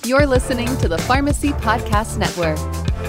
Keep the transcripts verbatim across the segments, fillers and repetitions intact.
You're listening to the Pharmacy Podcast Network.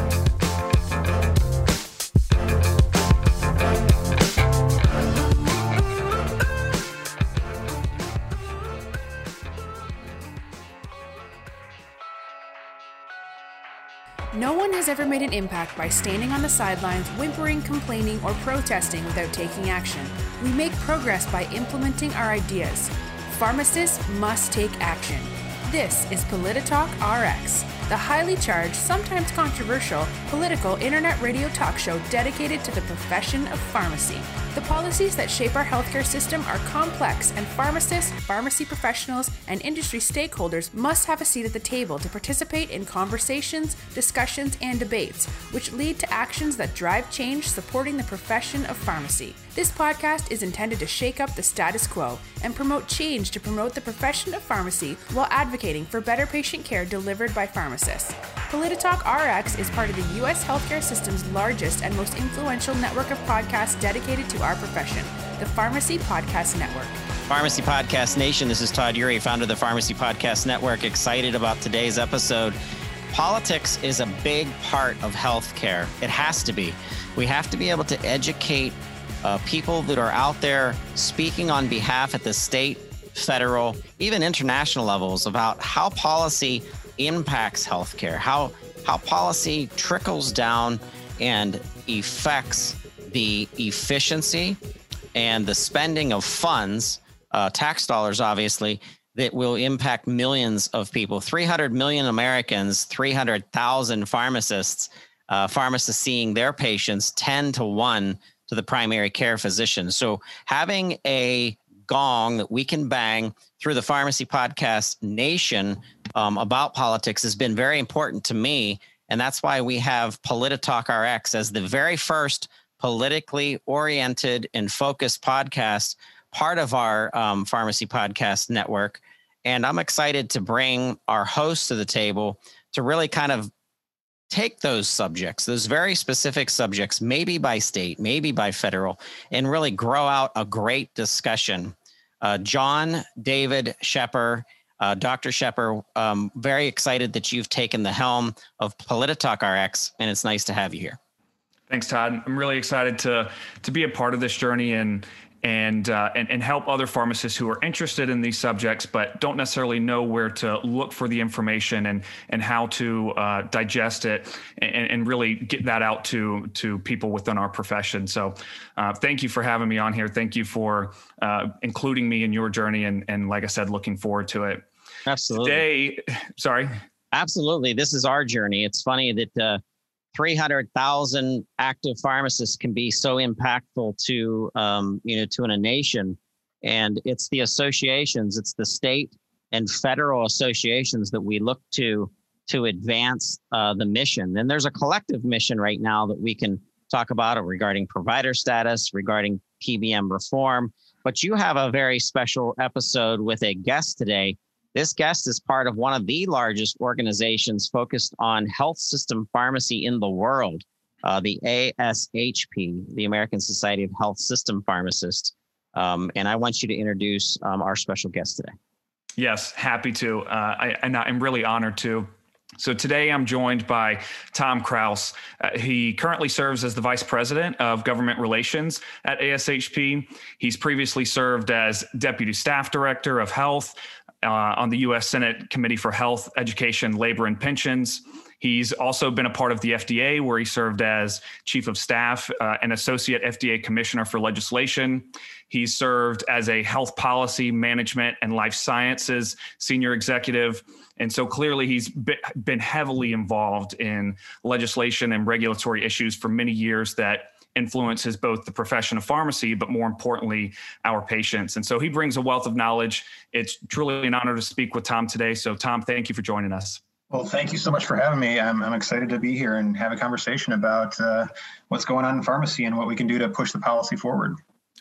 No one has ever made an impact by standing on the sidelines, whimpering, complaining, or protesting without taking action. We make progress by implementing our ideas. Pharmacists must take action. This is PolitiTalk R X, the highly charged, sometimes controversial, political internet radio talk show dedicated to the profession of pharmacy. The policies that shape our healthcare system are complex, and pharmacists, pharmacy professionals, and industry stakeholders must have a seat at the table to participate in conversations, discussions, and debates, which lead to actions that drive change supporting the profession of pharmacy. This podcast is intended to shake up the status quo and promote change to promote the profession of pharmacy while advocating for better patient care delivered by pharmacists. PolitiTalk R X is part of the U S healthcare system's largest and most influential network of podcasts dedicated to our profession, the Pharmacy Podcast Network. Pharmacy Podcast Nation, this is Todd Eury, founder of the Pharmacy Podcast Network. Excited about today's episode. Politics is a big part of healthcare. It has to be. We have to be able to educate uh, people that are out there speaking on behalf at the state, federal, even international levels about how policy impacts healthcare, how how policy trickles down and affects the efficiency and the spending of funds, uh, tax dollars, obviously, that will impact millions of people. three hundred million Americans, three hundred thousand pharmacists, uh, pharmacists seeing their patients ten to one to the primary care physician. So having a gong that we can bang through the Pharmacy Podcast Nation um, about politics has been very important to me. And that's why we have PolitiTalk R X as the very first politically oriented and focused podcast, part of our um, Pharmacy Podcast Network. And I'm excited to bring our hosts to the table to really kind of take those subjects, those very specific subjects, maybe by state, maybe by federal, and really grow out a great discussion. Uh, John David Schepper, uh, Doctor Schepper, um, very excited that you've taken the helm of PolitiTalk R X, and it's nice to have you here. Thanks, Todd. I'm really excited to to be a part of this journey and and uh, and, and help other pharmacists who are interested in these subjects, but don't necessarily know where to look for the information and and how to uh, digest it and, and really get that out to to people within our profession. So uh, thank you for having me on here. Thank you for uh, including me in your journey. And, and like I said, looking forward to it. Absolutely. Today, sorry. Absolutely. This is our journey. It's funny that uh, three hundred thousand active pharmacists can be so impactful to, um, you know, to a nation. And it's the associations, it's the state and federal associations that we look to to advance uh, the mission. And there's a collective mission right now that we can talk about regarding provider status, regarding P B M reform. But you have a very special episode with a guest today. This guest is part of one of the largest organizations focused on health system pharmacy in the world, uh, the A S H P, the American Society of Health System Pharmacists. Um, and I want you to introduce um, our special guest today. Yes, happy to. Uh, I, and I'm really honored to. So today I'm joined by Tom Kraus. Uh, he currently serves as the Vice President of Government Relations at A S H P. He's previously served as Deputy Staff Director of Health uh, on the U S Senate Committee for Health, Education, Labor, and Pensions. He's also been a part of the F D A, where he served as Chief of Staff uh, and Associate F D A Commissioner for Legislation. He's served as a Health Policy, Management, and Life Sciences Senior Executive. And so clearly he's been heavily involved in legislation and regulatory issues for many years that influences both the profession of pharmacy, but more importantly, our patients. And so he brings a wealth of knowledge. It's truly an honor to speak with Tom today. So Tom, thank you for joining us. Well, thank you so much for having me. I'm, I'm excited to be here and have a conversation about uh, what's going on in pharmacy and what we can do to push the policy forward.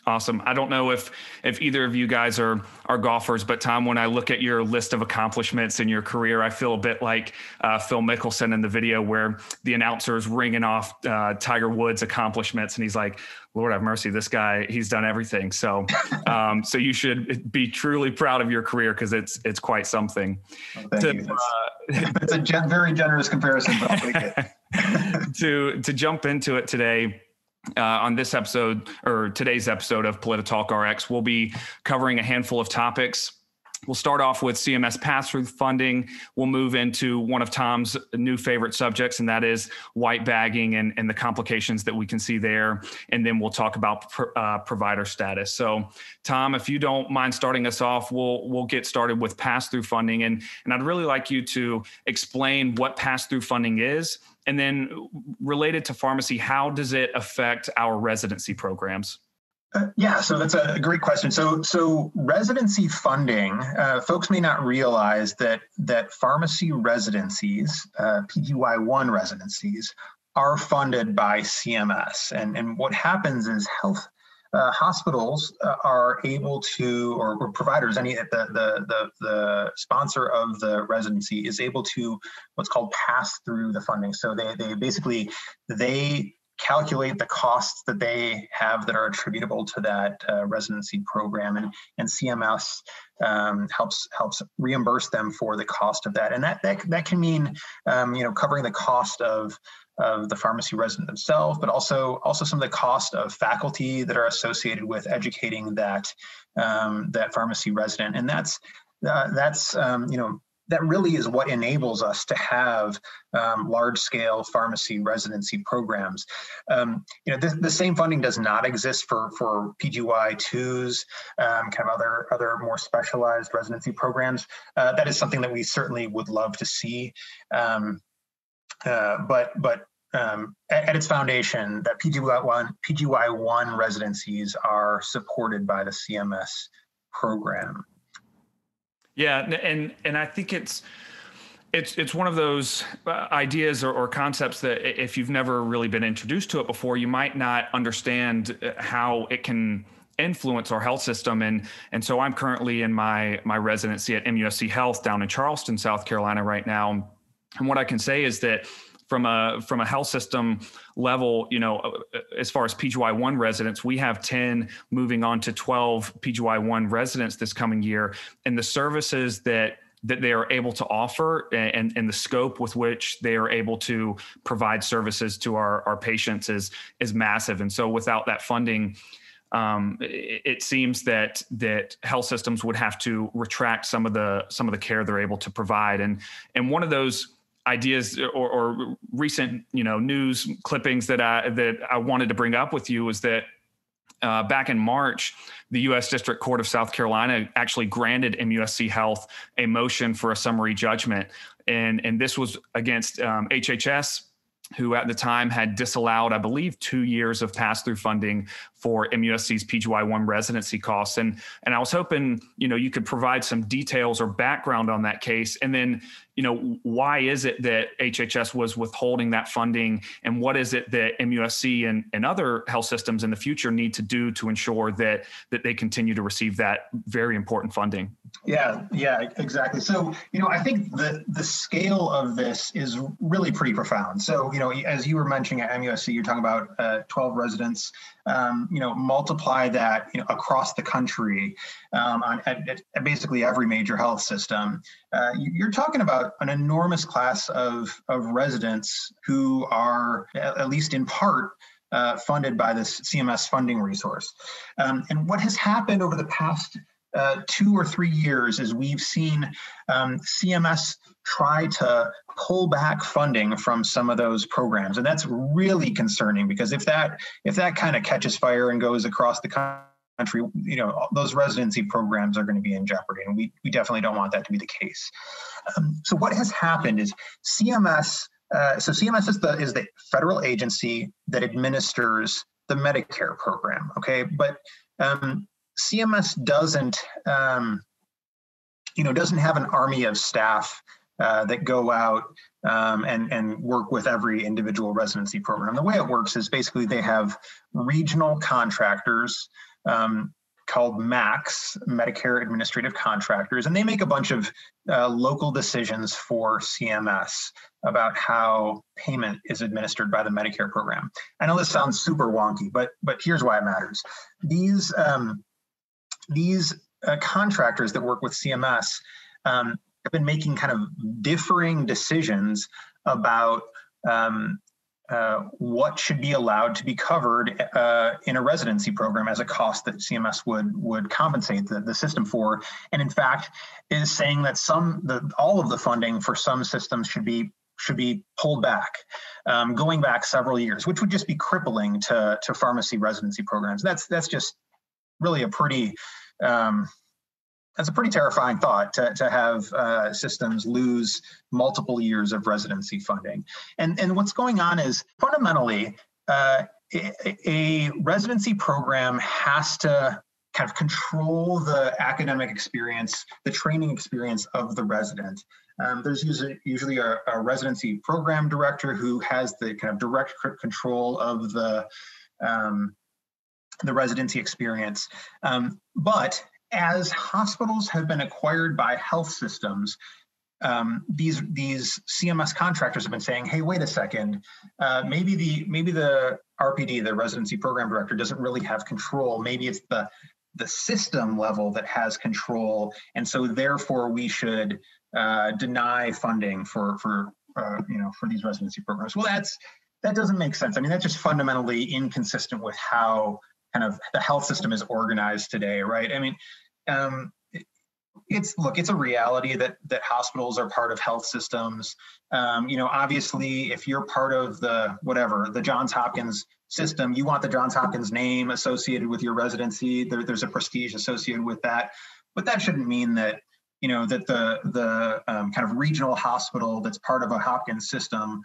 Awesome. I don't know if if either of you guys are are golfers, but Tom, when I look at your list of accomplishments in your career, I feel a bit like uh, Phil Mickelson in the video where the announcer is ringing off uh, Tiger Woods' accomplishments, and he's like, "Lord have mercy, this guy, he's done everything." So, um, so you should be truly proud of your career because it's it's quite something. Oh, thank to, you. That's, uh, that's a gen- very generous comparison, but I'll take it. to to jump into it today. Uh, on this episode or today's episode of Polititalk R X, we'll be covering a handful of topics. We'll start off with C M S pass-through funding. We'll move into one of Tom's new favorite subjects, and that is white bagging and, and the complications that we can see there. And then we'll talk about pr- uh, provider status. So, Tom, if you don't mind starting us off, we'll we'll get started with pass-through funding. And, and I'd really like you to explain what pass-through funding is. And then related to pharmacy, how does it affect our residency programs? Uh, yeah, so that's a great question. So, so residency funding, uh, folks may not realize that that pharmacy residencies, uh, P G Y one residencies, are funded by C M S. And, and what happens is health uh, hospitals uh, are able to, or, or providers, any the, the the the sponsor of the residency is able to what's called pass through the funding. So they they basically they calculate the costs that they have that are attributable to that uh, residency program, and and C M S um, helps helps reimburse them for the cost of that, and that that that can mean um, you know covering the cost of of the pharmacy resident themselves, but also also some of the cost of faculty that are associated with educating that um, that pharmacy resident, and that's uh, that's um, you know. That really is what enables us to have um, large-scale pharmacy residency programs. Um, you know, the, the same funding does not exist for for P G Y twos, um, kind of other other more specialized residency programs. Uh, that is something that we certainly would love to see, um, uh, but but. Um, at, at its foundation, that P G Y one P G Y one residencies are supported by the C M S program. Yeah, and and I think it's it's it's one of those ideas or, or concepts that if you've never really been introduced to it before, you might not understand how it can influence our health system. And and so I'm currently in my my residency at M U S C Health down in Charleston, South Carolina right now. And what I can say is that from a from a health system level, you know, as far as P G Y one residents, we have ten moving on to twelve P G Y one residents this coming year. And the services that that they are able to offer and, and the scope with which they are able to provide services to our, our patients is is massive. And so without that funding, um, it, it seems that that health systems would have to retract some of the some of the care they're able to provide. And and one of those ideas or, or recent, you know, news clippings that I that I wanted to bring up with you was that uh, back in March, the U S District Court of South Carolina actually granted M U S C Health a motion for a summary judgment, and and this was against um, H H S, who at the time had disallowed, I believe, two years of pass-through funding for M U S C's P G Y one residency costs. And and I was hoping, you know, you could provide some details or background on that case. And then, you know, why is it that H H S was withholding that funding? And what is it that M U S C and, and other health systems in the future need to do to ensure that that they continue to receive that very important funding? Yeah, yeah, exactly. So, you know, I think the the scale of this is really pretty profound. So, you know, as you were mentioning at M U S C, you're talking about uh, twelve residents. Um, you know, multiply that, you know, across the country um, on at, at basically every major health system. Uh, you're talking about an enormous class of of residents who are, at least in part, uh, funded by this C M S funding resource. Um, and what has happened over the past Uh, two or three years is we've seen um, C M S try to pull back funding from some of those programs, and that's really concerning because if that if that kind of catches fire and goes across the country, you know, those residency programs are going to be in jeopardy, and we we definitely don't want that to be the case. Um, so what has happened is C M S. Uh, so C M S is the is the federal agency that administers the Medicare program. Okay, but um, C M S doesn't, um, you know, doesn't have an army of staff uh, that go out um, and and work with every individual residency program. The way it works is basically they have regional contractors um, called MACs, Medicare Administrative Contractors, and they make a bunch of uh, local decisions for C M S about how payment is administered by the Medicare program. I know this sounds super wonky, but but here's why it matters. These um, these uh, contractors that work with C M S um, have been making kind of differing decisions about um, Uh, what should be allowed to be covered uh, in a residency program as a cost that C M S would would compensate the, the system for, and in fact is saying that some the all of the funding for some systems should be should be pulled back, um, going back several years, which would just be crippling to to pharmacy residency programs. That's that's just really a pretty um, That's a pretty terrifying thought to, to have uh, systems lose multiple years of residency funding. And, and what's going on is fundamentally uh, a, a residency program has to kind of control the academic experience, the training experience of the resident. Um, there's usually, usually a, a residency program director who has the kind of direct control of the, um, the residency experience. Um, but as hospitals have been acquired by health systems, um, these these C M S contractors have been saying, "Hey, wait a second, uh, maybe the maybe the R P D, the residency program director, doesn't really have control. Maybe it's the the system level that has control, and so therefore we should uh, deny funding for for uh, you know for these residency programs." Well, that's that doesn't make sense. I mean, that's just fundamentally inconsistent with how kind of the health system is organized today, right? I mean, um, it's look, it's a reality that that hospitals are part of health systems. Um, you know, obviously, if you're part of the whatever the Johns Hopkins system, you want the Johns Hopkins name associated with your residency. There, there's a prestige associated with that, but that shouldn't mean that you know that the the um, kind of regional hospital that's part of a Hopkins system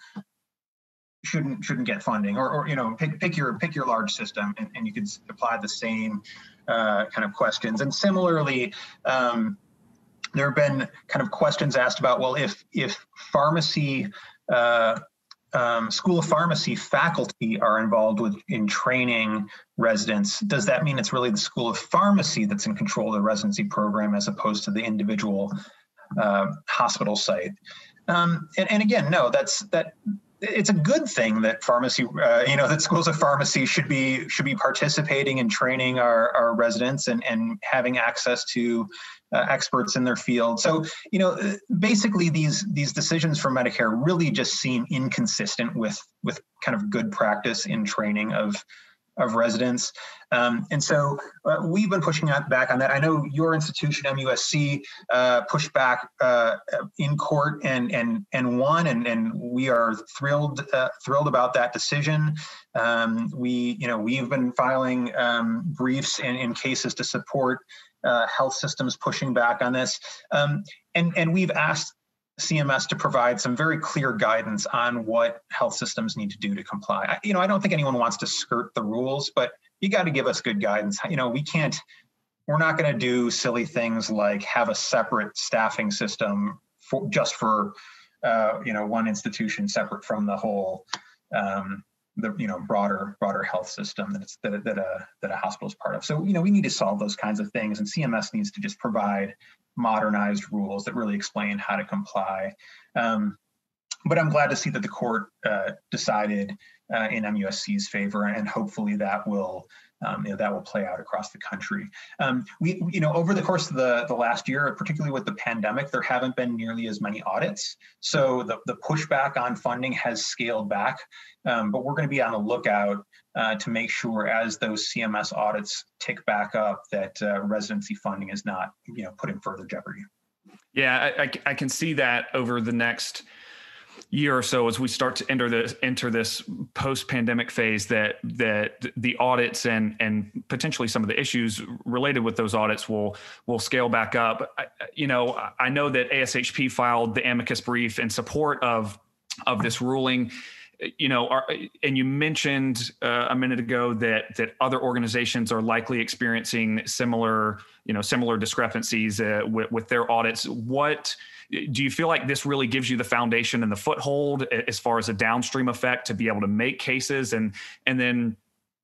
shouldn't shouldn't get funding, or, or you know pick pick your pick your large system, and, and you could apply the same uh, kind of questions. And similarly, um, there have been kind of questions asked about, well, if if pharmacy uh, um, school of pharmacy faculty are involved with in training residents, does that mean it's really the school of pharmacy that's in control of the residency program as opposed to the individual uh, hospital site? Um, and, and again, no, that's that. It's a good thing that pharmacy, uh, you know, that schools of pharmacy should be should be participating in training our, our residents and, and having access to uh, experts in their field. So, you know, basically these these decisions for Medicare really just seem inconsistent with with kind of good practice in training of of residents. Um, and so uh, we've been pushing back on that. I know your institution, M U S C, uh, pushed back uh, in court and and and won, and, and we are thrilled uh, thrilled about that decision. Um, we, you know, we've been filing um, briefs in, in cases to support uh, health systems pushing back on this. Um, and, and we've asked C M S to provide some very clear guidance on what health systems need to do to comply. I, you know, I don't think anyone wants to skirt the rules, but you got to give us good guidance. You know, we can't, we're not going to do silly things like have a separate staffing system for just for, uh, you know, one institution separate from the whole, um, the, you know, broader, broader health system that it's, that, that a, that a hospital is part of. So, you know, we need to solve those kinds of things, and C M S needs to just provide modernized rules that really explain how to comply. Um, but I'm glad to see that the court uh, decided uh, in M U S C's favor, and hopefully that will um, you know, that will play out across the country. Um, we, you know, over the course of the, the last year, particularly with the pandemic, there haven't been nearly as many audits. So the, the pushback on funding has scaled back, um, but we're going to be on the lookout uh, to make sure as those C M S audits tick back up that uh, residency funding is not, you know, put in further jeopardy. Yeah, I, I, I can see that over the next year or so as we start to enter this enter this post-pandemic phase, that that the audits and and potentially some of the issues related with those audits will will scale back up. I, you know, I know that A S H P filed the amicus brief in support of of this ruling. You know, are, and you mentioned uh, a minute ago that that other organizations are likely experiencing similar, you know, similar discrepancies uh, with, with their audits. What do you feel like this really gives you the foundation and the foothold as far as a downstream effect to be able to make cases? And and then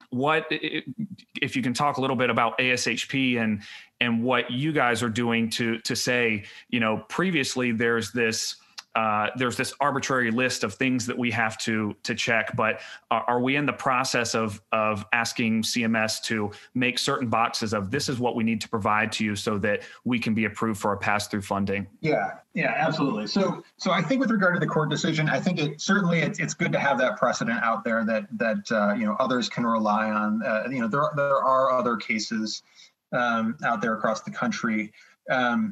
what, if you can talk a little bit about A S H P and and what you guys are doing to to say, you know, previously there's this uh, there's this arbitrary list of things that we have to to check, but are, are we in the process of of asking C M S to make certain boxes of this is what we need to provide to you so that we can be approved for a pass-through funding? Yeah, yeah, absolutely. So, so I think with regard to the court decision, I think it certainly it's, it's good to have that precedent out there that that uh, you know others can rely on. Uh, you know, there there are other cases um, out there across the country. Um,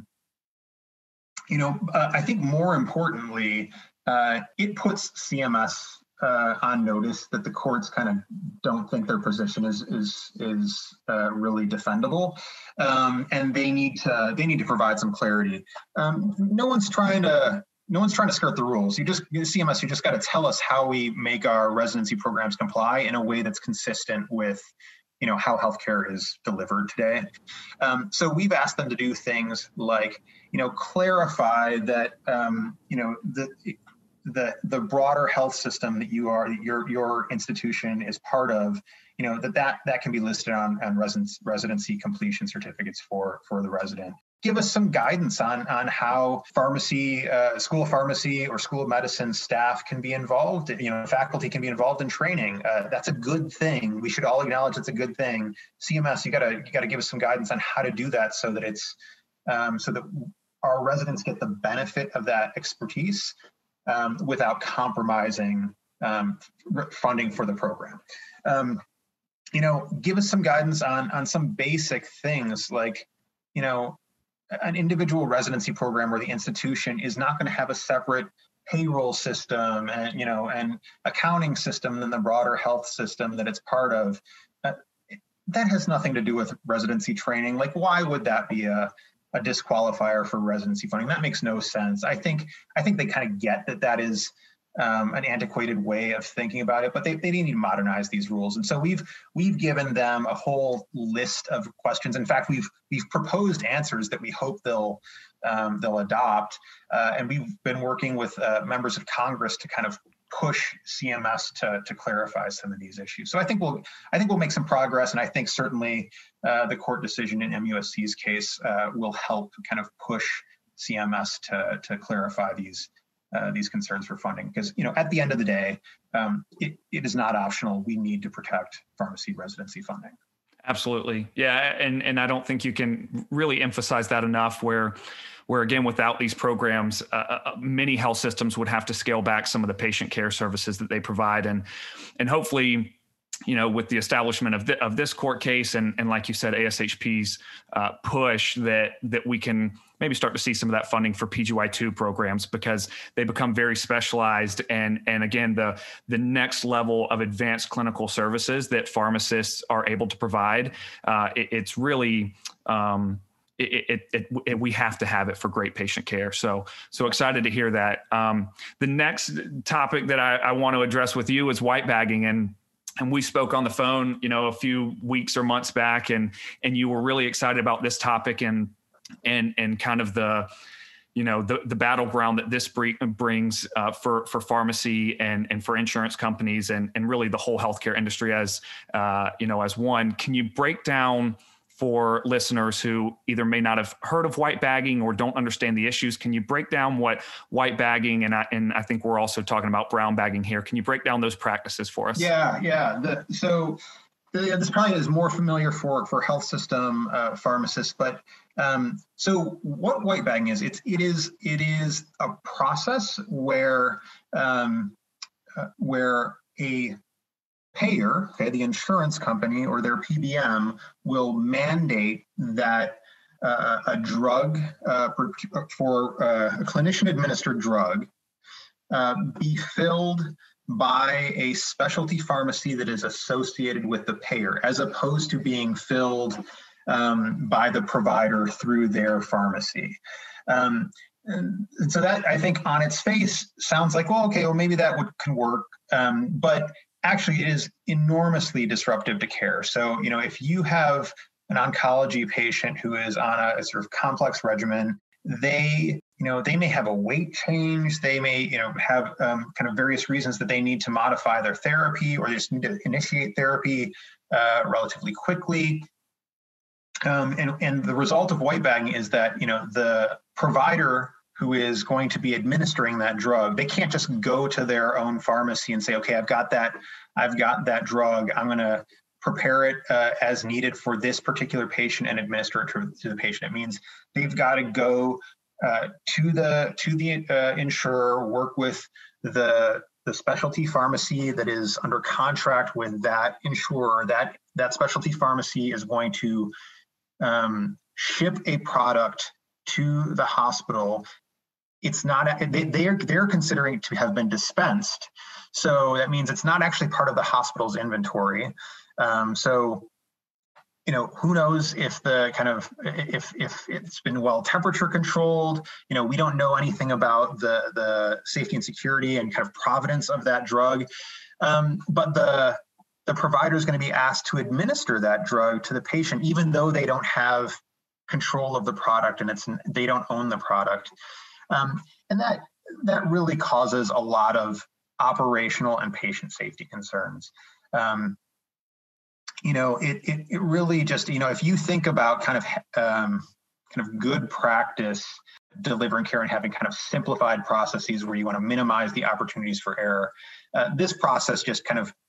You know, uh, I think more importantly, uh, it puts C M S uh, on notice that the courts kind of don't think their position is is is uh, really defendable, um, and they need to they need to provide some clarity. Um, no one's trying to no one's trying to skirt the rules. You just C M S, you just got to tell us how we make our residency programs comply in a way that's consistent with, you know, how healthcare is delivered today. Um, so we've asked them to do things like, you know, clarify that, um, you know, the the the broader health system that you are, your your institution is part of, you know, that that, that can be listed on, on residence, residency completion certificates for, for the resident. Give us some guidance on, on how pharmacy, uh, school of pharmacy or school of medicine staff can be involved, you know, faculty can be involved in training. Uh, that's a good thing. We should all acknowledge it's a good thing. C M S, you gotta, you gotta give us some guidance on how to do that so that it's, um, so that our residents get the benefit of that expertise um, without compromising um, funding for the program. Um, you know, give us some guidance on, on some basic things like, you know, an individual residency program where the institution is not going to have a separate payroll system and, you know, and accounting system than the broader health system that it's part of. Uh, that has nothing to do with residency training. Like, why would that be a, a disqualifier for residency funding? That makes no sense. I think, I think they kind of get that that is Um, an antiquated way of thinking about it, but they, they need to modernize these rules. And so we've we've given them a whole list of questions. In fact, we've we've proposed answers that we hope they'll um, they'll adopt. Uh, and we've been working with uh, members of Congress to kind of push C M S to to clarify some of these issues. So I think we'll I think we'll make some progress, and I think certainly uh, the court decision in M U S C's case uh, will help kind of push C M S to to clarify these. Uh, these concerns for funding, because, you know, at the end of the day, um, it, it is not optional. We need to protect pharmacy residency funding. Absolutely. Yeah. And, and I don't think you can really emphasize that enough where, where again, without these programs, uh, many health systems would have to scale back some of the patient care services that they provide. And, and hopefully, you know, with the establishment of, the, of this court case and, and like you said, A S H P's uh, push that, that we can maybe start to see some of that funding for P G Y two programs, because they become very specialized. And, and again, the, the next level of advanced clinical services that pharmacists are able to provide, uh, it, it's really, um, It, it, it, it, we have to have it for great patient care. So, so excited to hear that. Um, the next topic that I, I want to address with you is white bagging. And And we spoke on the phone, you know, a few weeks or months back, and and you were really excited about this topic and and and kind of the, you know, the the battleground that this brings uh, for for pharmacy and and for insurance companies and and really the whole healthcare industry as uh, you know, as one. Can you break down for listeners who either may not have heard of white bagging or don't understand the issues? Can you break down what white bagging, and I, and I think we're also talking about brown bagging here. Can you break down those practices for us? Yeah, yeah. The, so the, this probably is more familiar for, for health system uh, pharmacists, but um, so what white bagging is, it's, it is, it is a process where, um, uh, where a payer, okay, the insurance company or their P B M will mandate that uh, a drug uh, for, for uh, a clinician administered drug uh, be filled by a specialty pharmacy that is associated with the payer, as opposed to being filled um, by the provider through their pharmacy. Um, and, and so that, I think, on its face sounds like, well, okay, well, maybe that would can work, um, but actually it is enormously disruptive to care. So, you know, if you have an oncology patient who is on a, a sort of complex regimen, they, you know, they may have a weight change. They may, you know, have um, kind of various reasons that they need to modify their therapy, or they just need to initiate therapy. uh, relatively quickly. Um, and, and the result of white bagging is that, you know, the provider who is going to be administering that drug, they can't just go to their own pharmacy and say, okay, I've got that, I've got that drug, I'm going to prepare it uh, as needed for this particular patient and administer it to, to the patient. It means they've got to go uh, to the to the uh, insurer, work with the the specialty pharmacy that is under contract with that insurer. That that specialty pharmacy is going to um, ship a product to the hospital. It's not, they, they're, they're considering it to have been dispensed. So that means it's not actually part of the hospital's inventory. Um, so, you know, who knows if the kind of, if if it's been well temperature controlled, you know, we don't know anything about the, the safety and security and kind of provenance of that drug. Um, but the, the provider is going to be asked to administer that drug to the patient, even though they don't have control of the product and it's, they don't own the product. Um, and that that really causes a lot of operational and patient safety concerns. Um, you know, it, it it really just, you know, if you think about kind of um, kind of good practice delivering care and having kind of simplified processes where you want to minimize the opportunities for error, uh, this process just kind of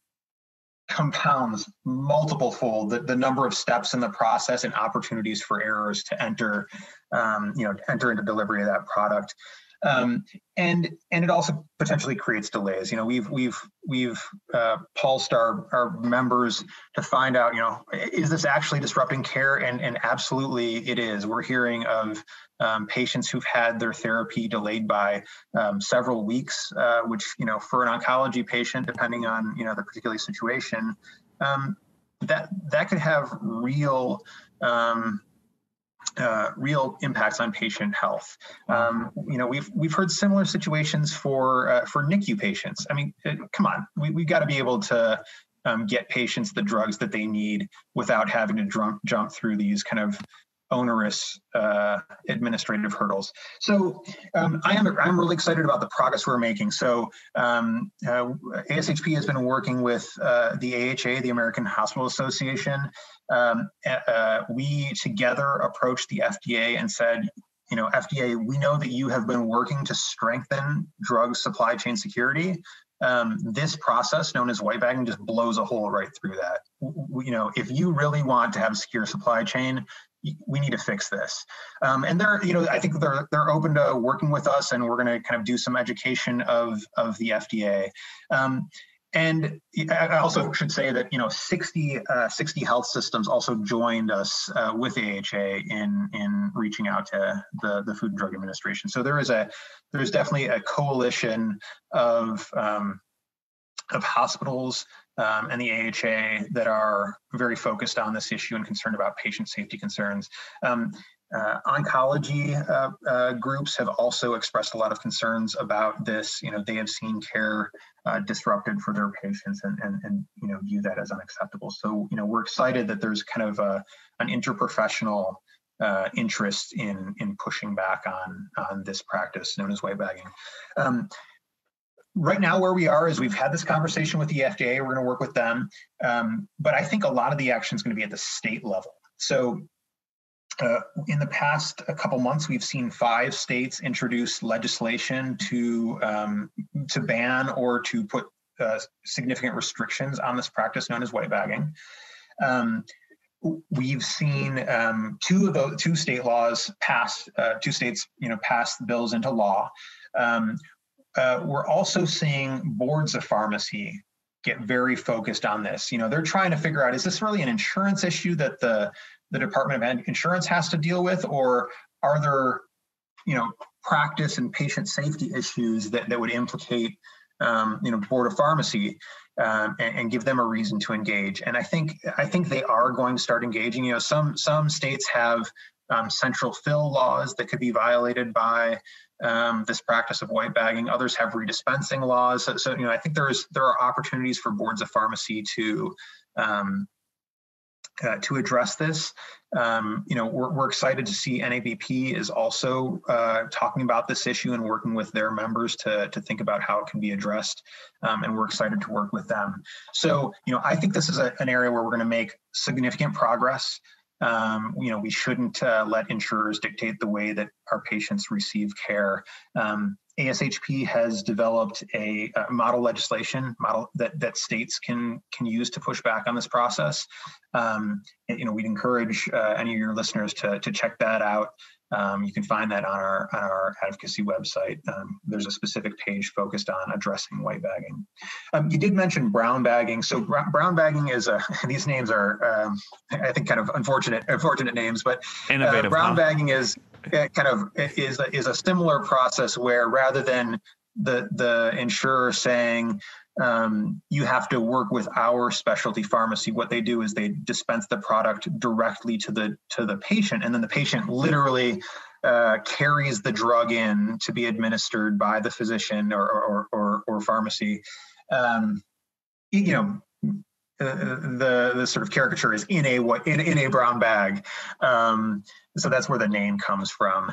compounds multiple fold the, the number of steps in the process and opportunities for errors to enter, um, you know, to enter into delivery of that product. Um, and and it also potentially creates delays. You know, we've we've we've uh, pulsed our our members to find out, you know, is this actually disrupting care? And and absolutely it is. We're hearing of um, patients who've had their therapy delayed by um, several weeks, uh, which, you know, for an oncology patient, depending on, you know, the particular situation, um, that that could have real um, Uh, real impacts on patient health. Um, you know, we've we've heard similar situations for uh, for N I C U patients. I mean, uh, come on, we we've got to be able to um, get patients the drugs that they need without having to jump jump through these kind of onerous uh, administrative hurdles. So um, I am I'm really excited about the progress we're making. So um, uh, A S H P has been working with uh, the A H A, the American Hospital Association. Um, uh, we together approached the F D A and said, you know, F D A, we know that you have been working to strengthen drug supply chain security. Um, this process known as white bagging just blows a hole right through that. W- you know, if you really want to have a secure supply chain, we need to fix this. Um, and they're, you know, I think they're they're open to working with us, and we're going to kind of do some education of of the F D A. Um, and I also should say that, you know, sixty, uh, sixty health systems also joined us uh, with A H A in in reaching out to the the Food and Drug Administration. So there is a there is definitely a coalition of um, of hospitals um, and the A H A that are very focused on this issue and concerned about patient safety concerns. Um, uh, oncology uh, uh, groups have also expressed a lot of concerns about this. You know, they have seen care uh, disrupted for their patients and, and, and, you know, view that as unacceptable. So, you know, we're excited that there's kind of a, an interprofessional uh, interest in, in pushing back on, on this practice known as white bagging. Um, Right now, where we are is we've had this conversation with the F D A. We're going to work with them. Um, but I think a lot of the action is going to be at the state level. So uh, in the past a couple months, we've seen five states introduce legislation to, um, to ban or to put uh, significant restrictions on this practice known as white bagging. Um, We've seen um, two of the two state laws pass, uh, two states, you know, pass bills into law. Um, Uh, we're also seeing boards of pharmacy get very focused on this. You know, they're trying to figure out, is this really an insurance issue that the, the Department of Insurance has to deal with, or are there, you know, practice and patient safety issues that, that would implicate, um, you know, board of pharmacy um, and, and give them a reason to engage? And I think, I think they are going to start engaging. You know, some, some states have um, central fill laws that could be violated by Um, this practice of white bagging. Others have redispensing laws. So, so, you know, I think there's there are opportunities for boards of pharmacy to um, uh, to address this. Um, you know, we're, we're excited to see N A B P is also uh, talking about this issue and working with their members to, to think about how it can be addressed. Um, and we're excited to work with them. So, you know, I think this is a, an area where we're going to make significant progress. Um, you know, we shouldn't uh, let insurers dictate the way that our patients receive care. Um, A S H P has developed a, a model legislation model that that states can can use to push back on this process. Um, and, you know, we'd encourage uh, any of your listeners to to check that out. Um, you can find that on our on our advocacy website. Um, there's a specific page focused on addressing white bagging. Um, you did mention brown bagging. So br brown bagging is a, these names are, um, I think, kind of unfortunate unfortunate names, but uh, brown huh? bagging is uh, kind of is a, is a similar process where rather than the the insurer saying, Um, you have to work with our specialty pharmacy. What they do is they dispense the product directly to the to the patient, and then the patient literally uh, carries the drug in to be administered by the physician or or or, or pharmacy. Um, you know, uh, the the sort of caricature is in a what in, in a brown bag. Um, so that's where the name comes from.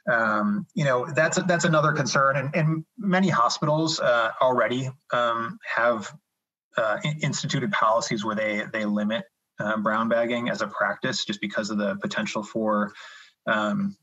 Um, you know, that's that's another concern, and, and many hospitals uh, already um, have uh, instituted policies where they they limit uh, brown bagging as a practice, just because of the potential for um,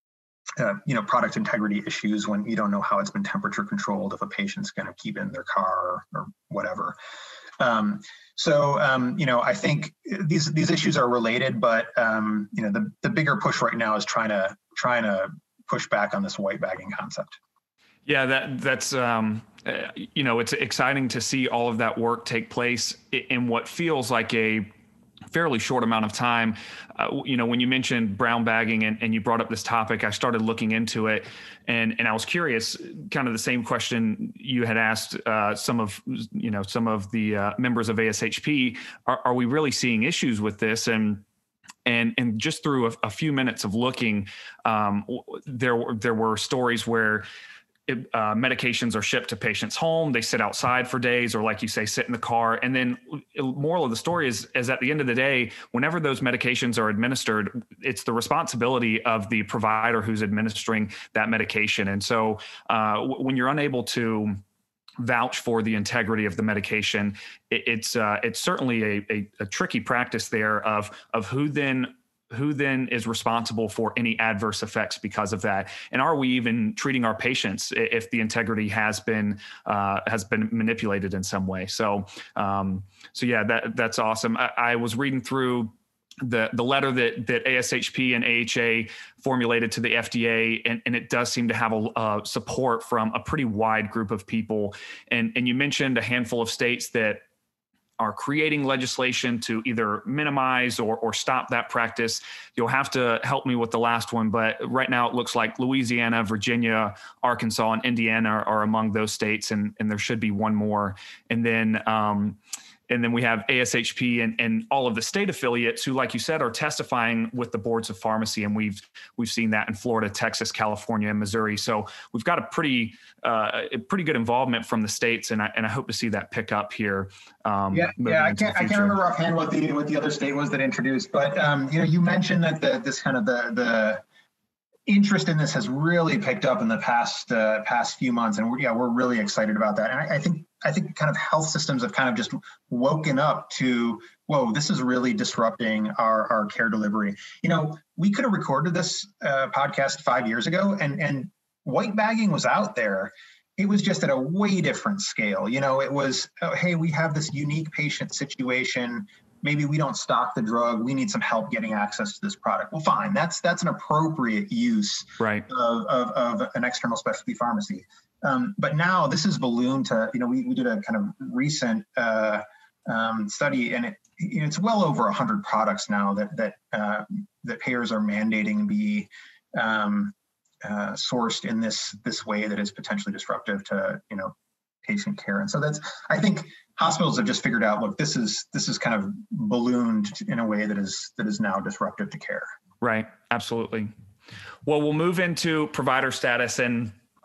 uh, you know product integrity issues when you don't know how it's been temperature controlled, if a patient's going to keep it in their car or, or whatever. Um, so, um, you know, I think these these issues are related, but um, you know, the the bigger push right now is trying to trying to push back on this white bagging concept. Yeah, that that's um, uh, you know, it's exciting to see all of that work take place in what feels like a fairly short amount of time. Uh, you know, when you mentioned brown bagging and, and you brought up this topic, I started looking into it, and and I was curious, kind of the same question you had asked uh, some of you know some of the uh, members of A S H P. Are, are we really seeing issues with this? And And and just through a, a few minutes of looking, um, there were there were stories where it, uh, medications are shipped to patients' home. They sit outside for days, or like you say, sit in the car. And then, moral of the story is, is at the end of the day, whenever those medications are administered, it's the responsibility of the provider who's administering that medication. And so, uh, w- when you're unable to vouch for the integrity of the medication, it, it's uh, it's certainly a, a, a tricky practice there of of who then who then is responsible for any adverse effects because of that, and are we even treating our patients if the integrity has been uh, has been manipulated in some way? So um, so yeah, that that's awesome. I, I was reading through the the letter that that A S H P and A H A formulated to the F D A, and, and it does seem to have a uh, support from a pretty wide group of people. And and you mentioned a handful of states that are creating legislation to either minimize or or stop that practice. You'll have to help me with the last one, but right now it looks like Louisiana, Virginia, Arkansas, and Indiana are, are among those states, and and there should be one more. And then um, And then we have A S H P and, and all of the state affiliates who, like you said, are testifying with the boards of pharmacy. And we've we've seen that in Florida, Texas, California, and Missouri. So we've got a pretty uh, a pretty good involvement from the states, and I and I hope to see that pick up here. Um, yeah, yeah. I can't I can't remember offhand what the what the other state was that introduced, but um, you know, you mentioned that the this kind of the the interest in this has really picked up in the past uh, past few months, and we're, yeah, we're really excited about that. And I, I think I think kind of health systems have kind of just woken up to, whoa, this is really disrupting our, our care delivery. You know, we could have recorded this uh, podcast five years ago, and and white bagging was out there. It was just at a way different scale. You know, it was, oh, hey, we have this unique patient situation. Maybe we don't stock the drug. We need some help getting access to this product. Well, fine. That's that's an appropriate use right. of, of, of an external specialty pharmacy. Um, but now this is ballooned to, you know, we, we did a kind of recent uh, um, study, and it, it's well over one hundred products now that that uh, that payers are mandating be um, uh, sourced in this this way that is potentially disruptive to, you know, patient care. And so that's, I think hospitals have just figured out, look, this is this is kind of ballooned in a way that is that is now disruptive to care. Right. Absolutely. Well, we'll move into provider status, and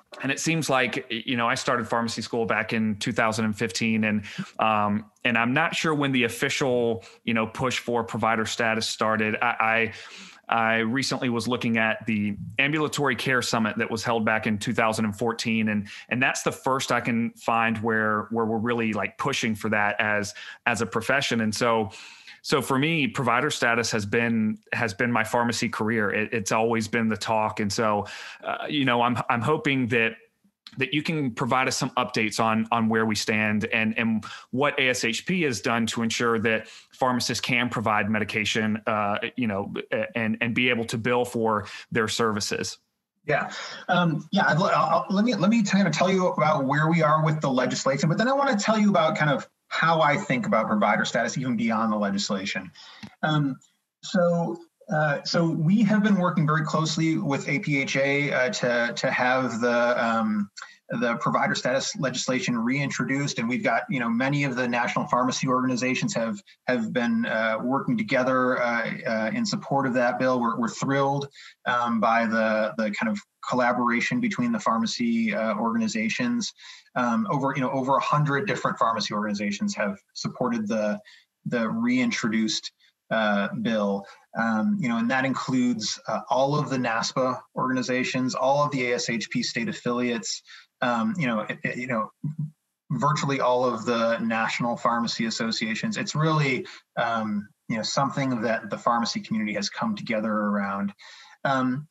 And it seems like, you know, I started pharmacy school back in two thousand fifteen, and um, and I'm not sure when the official, you know, push for provider status started. I, I, I recently was looking at the Ambulatory Care Summit that was held back in two thousand fourteen, and and that's the first I can find where where we're really like pushing for that as as a profession. And so. So for me, provider status has been has been my pharmacy career. It, it's always been the talk, and so uh, you know, I'm I'm hoping that that you can provide us some updates on on where we stand and and what A S H P has done to ensure that pharmacists can provide medication, uh, you know, and and be able to bill for their services. Yeah, um, yeah. I'll, I'll, let me let me kind of tell you about where we are with the legislation, but then I want to tell you about kind of how I think about provider status, even beyond the legislation. Um, so, uh, so we have been working very closely with A P H A uh, to to have the um, the provider status legislation reintroduced, and we've got, you know, many of the national pharmacy organizations have have been uh, working together uh, uh, in support of that bill. We're, we're thrilled um, by the the kind of collaboration between the pharmacy uh, organizations. Um, over, you know, over a hundred different pharmacy organizations have supported the the reintroduced uh, bill. Um, you know, and that includes uh, all of the NASPA organizations, all of the A S H P state affiliates. Um, you know, it, it, you know, virtually all of the national pharmacy associations. It's really, um, you know, something that the pharmacy community has come together around. Um,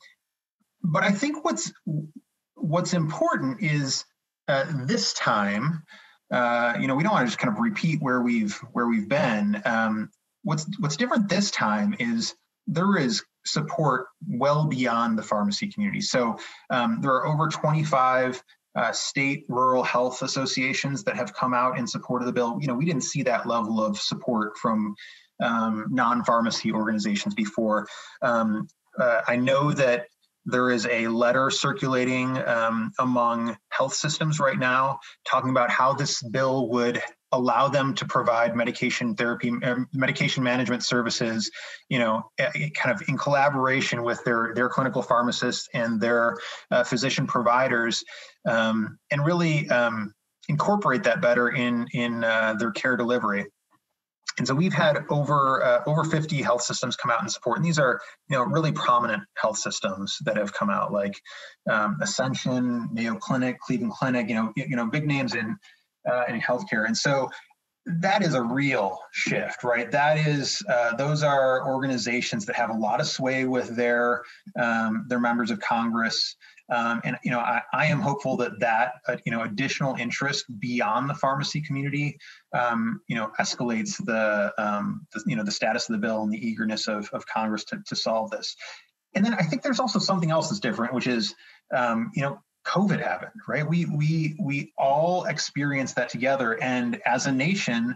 but I think what's what's important is uh, this time, uh, you know, we don't want to just kind of repeat where we've where we've been. Um, what's what's different this time is there is support well beyond the pharmacy community. So um, there are over twenty-five Uh, state rural health associations that have come out in support of the bill. You know, we didn't see that level of support from um, non-pharmacy organizations before. Um, uh, I know that there is a letter circulating um, among health systems right now talking about how this bill would allow them to provide medication therapy, uh, medication management services, you know, kind of in collaboration with their, their clinical pharmacists and their uh, physician providers, um, and really um, incorporate that better in, in uh, their care delivery. And so we've had over uh, over fifty health systems come out and support, and these are, you know, really prominent health systems that have come out, like um, Ascension, Mayo Clinic, Cleveland Clinic, you know, you know, big names in uh, in healthcare. And so that is a real shift, right? That is, uh, those are organizations that have a lot of sway with their um, their members of Congress. Um, and, you know, I, I am hopeful that that, uh, you know, additional interest beyond the pharmacy community, um, you know, escalates the, um, the, you know, the status of the bill and the eagerness of, of Congress to, to solve this. And then I think there's also something else that's different, which is, um, you know, COVID happened, right? We, we, we all experienced that together. And as a nation,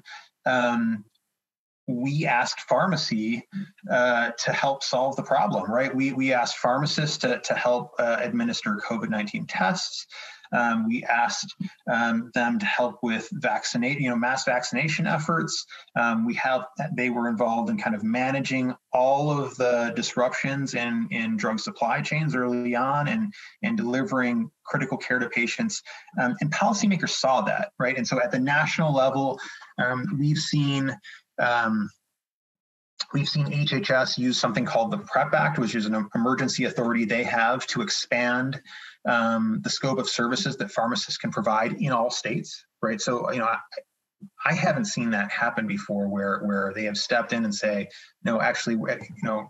um, we asked pharmacy uh, to help solve the problem, right? We we asked pharmacists to, to help uh, administer COVID nineteen tests. Um, we asked um, them to help with vaccinate, you know, mass vaccination efforts. Um, we have, they were involved in kind of managing all of the disruptions in, in drug supply chains early on and, and delivering critical care to patients. Um, and policymakers saw that, right? And so at the national level, um, we've seen Um, we've seen H H S use something called the PrEP Act, which is an emergency authority they have to expand um, the scope of services that pharmacists can provide in all states, right? So, you know, I, I haven't seen that happen before, where where they have stepped in and say, no, actually, you know,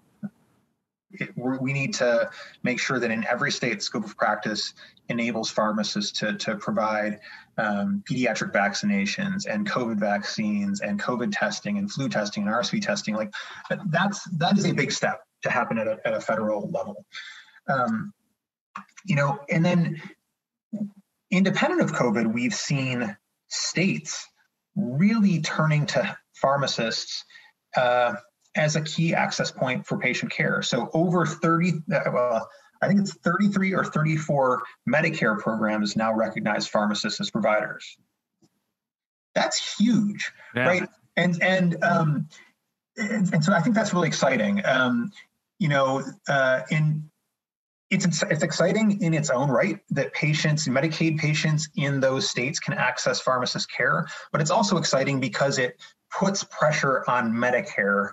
it, we need to make sure that in every state, the scope of practice enables pharmacists to, to provide um, pediatric vaccinations and COVID vaccines and COVID testing and flu testing and R S V testing. Like that's, that is a big step to happen at a, at a federal level. Um, you know, and then independent of COVID, we've seen states really turning to pharmacists uh, as a key access point for patient care. So over thirty, well, I think it's thirty-three or thirty-four Medicare programs now recognize pharmacists as providers. That's huge, yeah. Right? And and, um, and and so I think that's really exciting. Um, you know, uh, in it's, it's it's exciting in its own right that patients, Medicaid patients in those states can access pharmacist care, but it's also exciting because it puts pressure on Medicare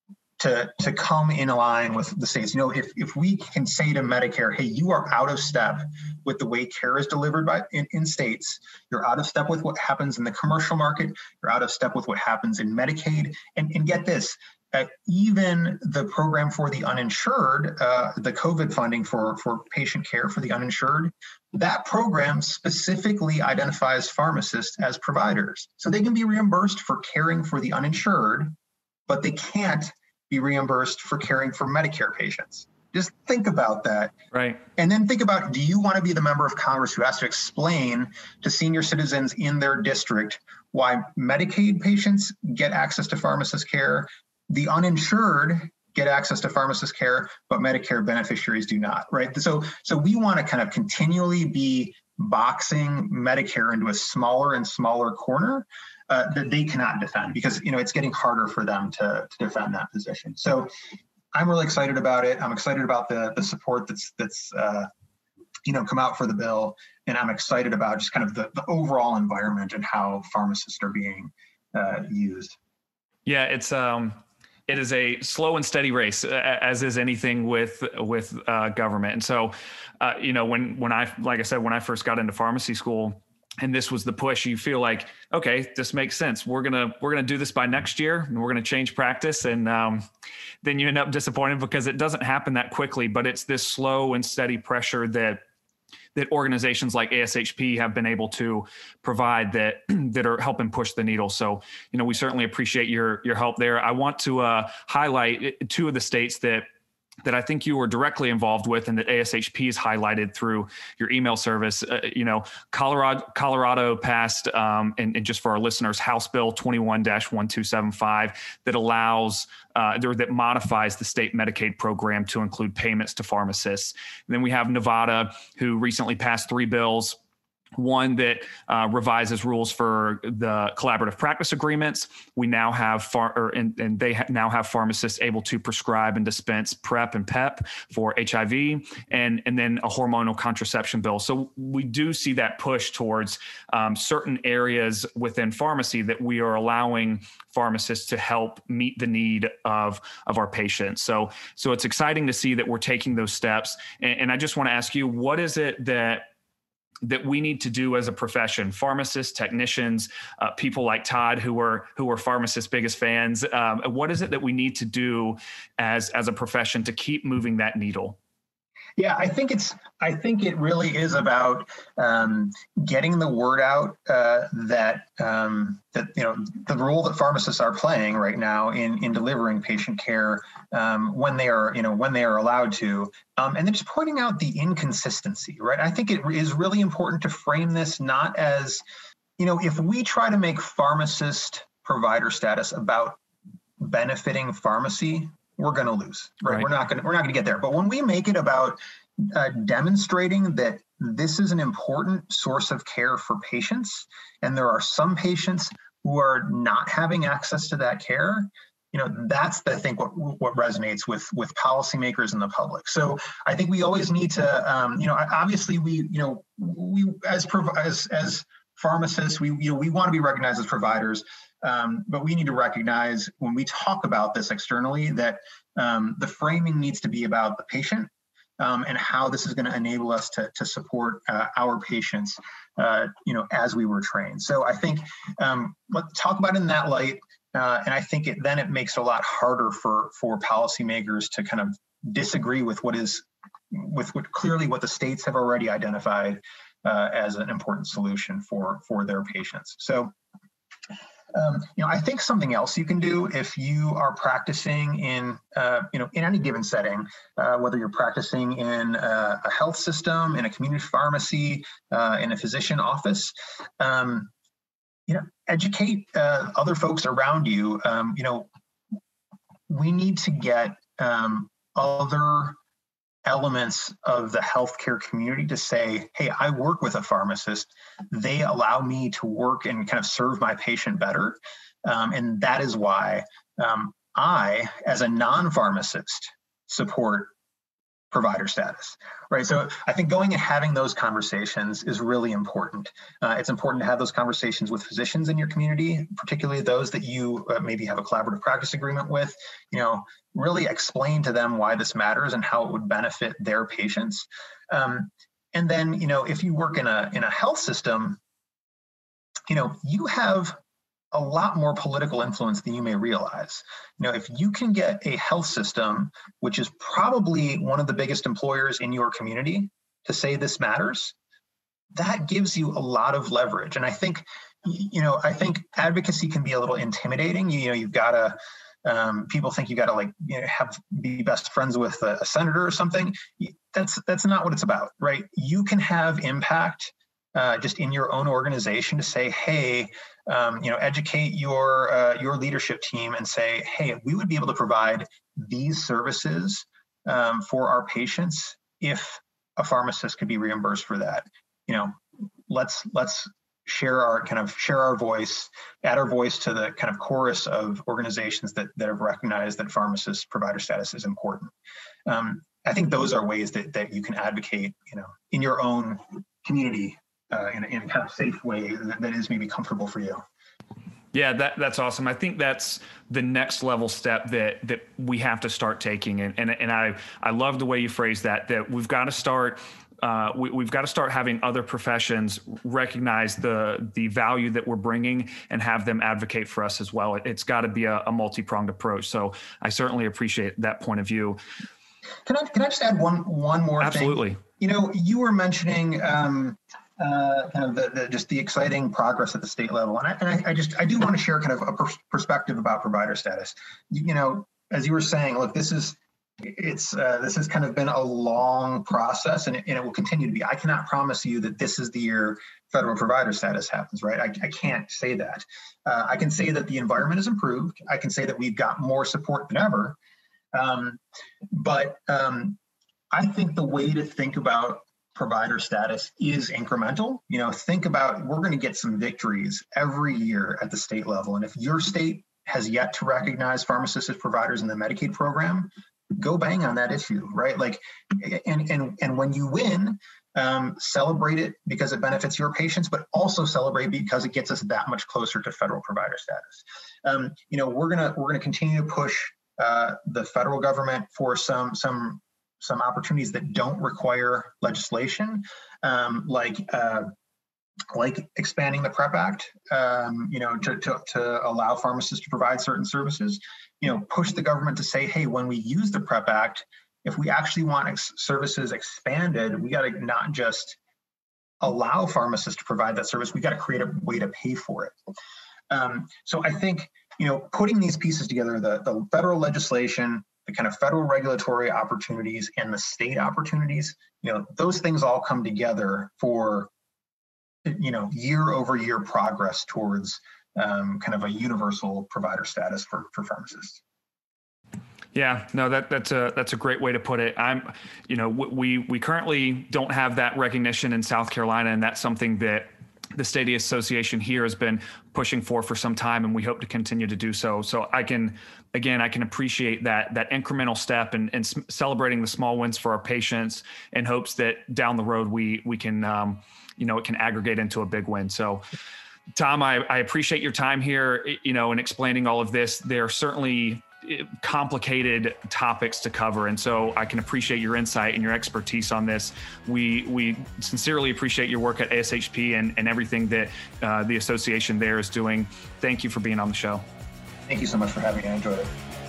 to, to come in line with the states. You know, if, if we can say to Medicare, hey, you are out of step with the way care is delivered by in, in states, you're out of step with what happens in the commercial market, you're out of step with what happens in Medicaid, and, and get this, uh, even the program for the uninsured, uh, the COVID funding for, for patient care for the uninsured, that program specifically identifies pharmacists as providers. So they can be reimbursed for caring for the uninsured, but they can't be reimbursed for caring for Medicare patients. Just think about that. Right. And then think about, do you want to be the member of Congress who has to explain to senior citizens in their district why Medicaid patients get access to pharmacist care, the uninsured get access to pharmacist care, but Medicare beneficiaries do not, right? So, so we want to kind of continually be boxing Medicare into a smaller and smaller corner Uh, that they cannot defend, because you know it's getting harder for them to, to defend that position. So I'm really excited about it. I'm excited about the the support that's that's uh, you know come out for the bill, and I'm excited about just kind of the, the overall environment and how pharmacists are being uh, used. Yeah, it's um, it is a slow and steady race, as is anything with with uh, government. And so, uh, you know, when when I like I said, when I first got into pharmacy school, and this was the push, you feel like, okay, this makes sense. We're gonna we're gonna do this by next year, and we're gonna change practice, and um, then you end up disappointed because it doesn't happen that quickly. But it's this slow and steady pressure that that organizations like A S H P have been able to provide that that are helping push the needle. So, you know, we certainly appreciate your your help there. I want to uh, highlight two of the states that. that I think you were directly involved with, and that A S H P is highlighted through your email service. Uh, you know, Colorado, Colorado passed, um, and, and just for our listeners, House Bill twenty-one dash one two seven five that allows, uh, that modifies the state Medicaid program to include payments to pharmacists. And then we have Nevada, who recently passed three bills. One that uh, revises rules for the collaborative practice agreements. We now have, far, or, and, and they ha- now have pharmacists able to prescribe and dispense PrEP and PEP for H I V, and, and then a hormonal contraception bill. So we do see that push towards um, certain areas within pharmacy that we are allowing pharmacists to help meet the need of, of our patients. So, so it's exciting to see that we're taking those steps. And, and I just want to ask you, what is it that that we need to do as a profession, pharmacists, technicians, uh, people like Todd, who are who are pharmacists' biggest fans? Um, what is it that we need to do as as a profession to keep moving that needle? Yeah, I think it's. I think it really is about um, getting the word out uh, that um, that you know the role that pharmacists are playing right now in in delivering patient care um, when they are you know when they are allowed to, um, and then just pointing out the inconsistency. Right, I think it is really important to frame this not as, you know, if we try to make pharmacist provider status about benefiting pharmacy, we're going to lose, right? right? We're not going to, we're not going to get there. But when we make it about uh, demonstrating that this is an important source of care for patients, and there are some patients who are not having access to that care, you know, that's the, I think what what resonates with with policymakers and the public. So I think we always need to, um, you know, obviously we, you know, we as as as pharmacists, we you know we want to be recognized as providers. Um, but we need to recognize when we talk about this externally that um, the framing needs to be about the patient um, and how this is going to enable us to, to support uh, our patients, uh, you know, as we were trained. So I think um, let's talk about it in that light. Uh, and I think it, then it makes it a lot harder for, for policymakers to kind of disagree with what is, with what clearly what the states have already identified uh, as an important solution for, for their patients. So Um, you know, I think something else you can do if you are practicing in, uh, you know, in any given setting, uh, whether you're practicing in a, a health system, in a community pharmacy, uh, in a physician office, um, you know, educate uh, other folks around you. Um, you know, we need to get um, other elements of the healthcare community to say, hey, I work with a pharmacist. They allow me to work and kind of serve my patient better. Um, and that is why um, I, as a non-pharmacist, support provider status, right? So I think going and having those conversations is really important. Uh, it's important to have those conversations with physicians in your community, particularly those that you uh, maybe have a collaborative practice agreement with. You know, really explain to them why this matters and how it would benefit their patients. Um, and then, you know, if you work in a in a health system, you know, you have a lot more political influence than you may realize. You know, if you can get a health system, which is probably one of the biggest employers in your community, to say this matters, that gives you a lot of leverage. And I think, you know, I think advocacy can be a little intimidating. You, you know, you've got to, um, people think you got to like, you know, have be best friends with a, a senator or something. That's that's not what it's about, right? You can have impact uh, just in your own organization to say, hey, Um, you know, educate your uh, your leadership team and say, hey, we would be able to provide these services um, for our patients if a pharmacist could be reimbursed for that. You know, let's let's share our kind of share our voice, add our voice to the kind of chorus of organizations that that have recognized that pharmacist provider status is important. Um, I think those are ways that that you can advocate, you know, in your own community. Uh, in, in a kind of safe way that, that is maybe comfortable for you. Yeah, that that's awesome. I think that's the next level step that that we have to start taking. And and, and I I love the way you phrase that, that we've got to start uh, we, we've got to start having other professions recognize the the value that we're bringing and have them advocate for us as well. It, it's got to be a, a multi-pronged approach. So I certainly appreciate that point of view. Can I can I just add one one more Absolutely. thing? You know, you were mentioning um, Uh, kind of the, the just the exciting progress at the state level, and I, and I, I just I do want to share kind of a per- perspective about provider status. You, you know, as you were saying, look, this is it's uh, this has kind of been a long process, and it, and it will continue to be. I cannot promise you that this is the year federal provider status happens, right? I, I can't say that. Uh, I can say that the environment has improved. I can say that we've got more support than ever, um, but um, I think the way to think about provider status is incremental. You know, think about, we're going to get some victories every year at the state level. And if your state has yet to recognize pharmacists as providers in the Medicaid program, go bang on that issue, right? Like, and and and when you win, um, celebrate it because it benefits your patients, but also celebrate because it gets us that much closer to federal provider status. Um, you know, we're gonna we're gonna continue to push uh, the federal government for some some. some opportunities that don't require legislation, um, like uh, like expanding the PrEP Act, um, you know, to, to, to allow pharmacists to provide certain services, you know, push the government to say, hey, when we use the PrEP Act, if we actually want ex- services expanded, we got to not just allow pharmacists to provide that service, we got to create a way to pay for it. Um, so I think, you know, putting these pieces together, the, the federal legislation, the kind of federal regulatory opportunities and the state opportunities, you know, those things all come together for, you know, year over year progress towards um, kind of a universal provider status for, for pharmacists. Yeah, no, that that's a that's a great way to put it. I'm, you know, we we currently don't have that recognition in South Carolina, and that's something that the State Association here has been pushing for for some time, and we hope to continue to do so. So I can, again, I can appreciate that that incremental step and, and celebrating the small wins for our patients in hopes that down the road we we can, um, you know, it can aggregate into a big win. So, Tom, I, I appreciate your time here, you know, in explaining all of this. There are certainly complicated topics to cover, and so I can appreciate your insight and your expertise on this. We we sincerely appreciate your work at A S H P and, and everything that uh, the association there is doing. Thank you for being on the show. Thank you so much for having me. I enjoyed it.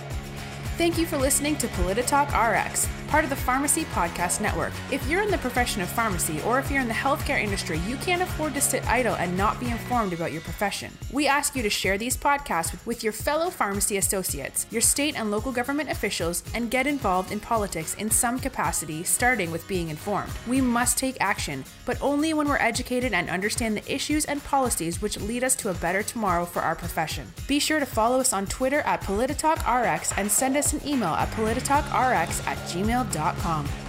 Thank you for listening to PolitiTalk R X, part of the Pharmacy Podcast Network. If you're in the profession of pharmacy or if you're in the healthcare industry, you can't afford to sit idle and not be informed about your profession. We ask you to share these podcasts with, with your fellow pharmacy associates, your state and local government officials, and get involved in politics in some capacity, starting with being informed. We must take action, but only when we're educated and understand the issues and policies which lead us to a better tomorrow for our profession. Be sure to follow us on Twitter at PolitiTalkRx and send us an email at polititalkrx at gmail dot com.